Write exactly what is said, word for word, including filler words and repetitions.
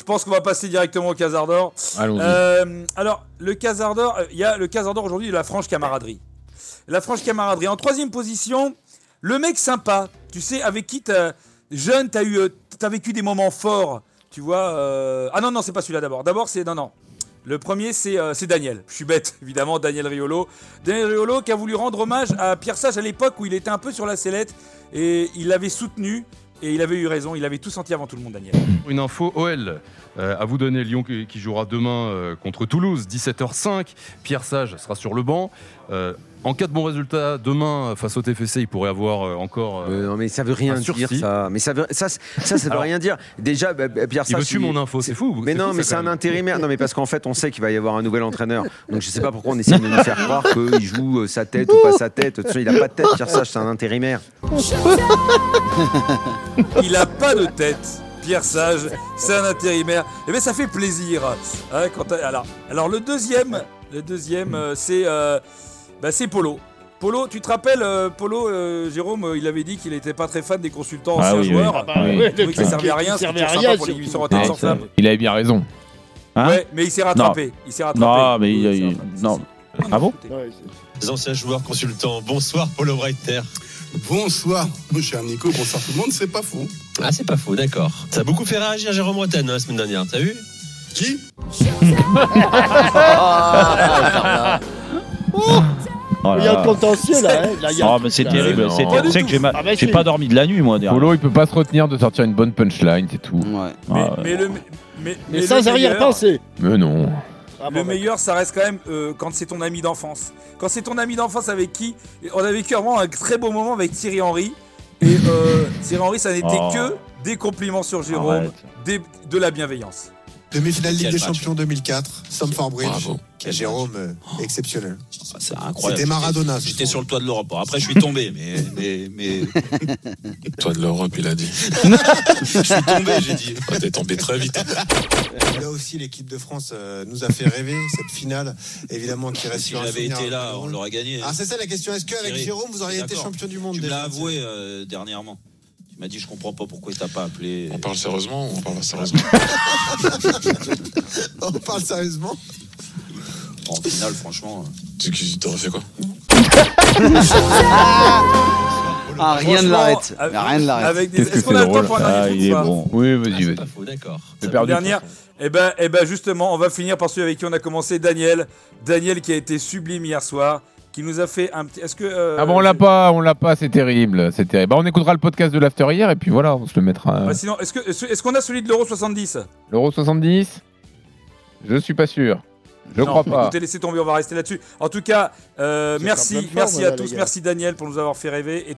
pense qu'on va passer directement au Casar d'Or. Allons-y. Euh, alors, le Casar d'Or, il y a le Casar d'Or aujourd'hui de la franche camaraderie. La franche camaraderie. En troisième position, le mec sympa. Tu sais, avec qui t'as, jeune, t'as eu, t'as vécu des moments forts. Tu vois. Euh... Ah non, non, c'est pas celui-là d'abord. D'abord, c'est non, non. Le premier, c'est, euh, c'est Daniel. Je suis bête, évidemment, Daniel Riolo. Daniel Riolo qui a voulu rendre hommage à Pierre Sage à l'époque où il était un peu sur la sellette et il l'avait soutenu. Et il avait eu raison, il avait tout senti avant tout le monde, Daniel. Une info O L euh, à vous donner, Lyon qui, qui jouera demain euh, contre Toulouse, dix-sept heures cinq. Pierre Sage sera sur le banc. Euh, en cas de bon résultat, demain, face au T F C, il pourrait avoir euh, encore. Euh, euh, non, mais ça veut rien dire, ça. Mais ça veut, ça, ça, ça, ça veut rien dire. Déjà, bah, Pierre Sage. Il me tue mon info, c'est fou. Mais c'est non, fou, mais ça, c'est quand un même. intérimaire. Non, mais parce qu'en fait, on sait qu'il va y avoir un nouvel entraîneur. Donc je sais pas pourquoi on essaie de nous faire croire qu'il joue euh, sa tête ou pas sa tête. De toute façon, il a pas de tête, Pierre Sage, c'est un intérimaire. Il a pas de tête. Pierre Sage, c'est un intérimaire. Et bien ça fait plaisir. Hein, quand alors, alors le deuxième, le deuxième, euh, c'est, euh, bah, c'est Polo. Polo, tu te rappelles, euh, Polo, euh, Jérôme, euh, il avait dit qu'il était pas très fan des consultants Ah anciens oui, joueurs. oui. Ah bah, Oui. ouais, Oui, qui servait à rien, qui servait c'était à sympa rien, pour surtout. l'émission Antenne Non, sans flamme. il avait bien raison. Hein Ouais, mais il s'est rattrapé. Il s'est rattrapé. Non, mais Oui, il, il s'est il- rattrapé. non. Si, si. Ah bon Ouais, c'est- Les anciens joueurs consultants. Bonsoir, Paulo Breiter. Bonsoir, mon cher Nico, bonsoir tout le monde, c'est pas faux. Ah, c'est pas faux, d'accord. Ça a beaucoup fait réagir Jérôme Bretagne hein, la semaine dernière, t'as vu? Qui Oh là Il y a là. un contentieux là. Hein. Là, il y a Oh, un mais c'est truc, là. terrible. non. C'est Pas terrible. du Tu sais tout. que j'ai, ma- Ah bah j'ai si. pas dormi de la nuit, moi. derrière. Polo, il peut pas se retenir de sortir une bonne punchline, c'est tout. Ouais. Mais, Ah, mais le, mais, Mais le sans meilleur- arrière-pensée. Mais non. Ah, Le bon, meilleur, ça reste quand même euh, quand c'est ton ami d'enfance. Quand c'est ton ami d'enfance avec qui on a vécu vraiment un très beau moment avec Thierry Henry. Et euh, Thierry Henry, ça n'était Oh. que des compliments sur Jérôme, Arrête. des- de la bienveillance. Demi-finale Ligue Quel des match. Champions deux mille quatre, Stamford Bridge. Bravo. Quel Jérôme, euh, exceptionnel. Ah, c'est incroyable. C'était Maradona. ce J'étais soir. sur le toit de l'Europe. Bon, après, je suis tombé, mais. mais, mais... Toi de l'Europe, il a dit. je suis tombé, j'ai dit. Oh, t'es tombé très vite. Là aussi, l'équipe de France euh, nous a fait rêver, cette finale, évidemment, qui reste Si sur on un avait souvenir été là, indélébile. on l'aurait gagné. Ah, c'est ça la question. Est-ce qu'avec Thierry, Jérôme, vous auriez été d'accord. champion du monde Tu me déjà l'as avoué euh, dernièrement. Tu m'as dit, je comprends pas pourquoi il t'a pas appelé. On parle sérieusement ou on parle sérieusement? On parle sérieusement. En finale, franchement. Tu tu t'aurais fait quoi? Ah, rien ne Franchement, l'arrête. avec- Rien ne l'arrête. Avec des... Qu'est-ce que Est-ce qu'on c'est a le temps drôle. pour un Ah, dernier il est tour, bon. Oui, vas-y, Ah, c'est vas-y. pas faux, d'accord. J'ai Ça perdu. va. Dernière. Et ben, et ben justement, on va finir par celui avec qui on a commencé, Daniel. Daniel qui a été sublime hier soir, qui nous a fait un petit. Est-ce que euh, Ah bon, on l'a pas, on l'a pas, c'est terrible, c'est terrible. Bah, on écoutera le podcast de l'after hier et puis voilà, on se le mettra. Bah, sinon, est-ce que est-ce qu'on a celui de l'Euro soixante-dix? L'Euro soixante-dix, je suis pas sûr. Je Non, crois pas. Écoutez, laissez tomber, on va rester là-dessus. En tout cas, euh, C'est merci, en pleine forme, merci là, à les tous, gars. merci Daniel pour nous avoir fait rêver et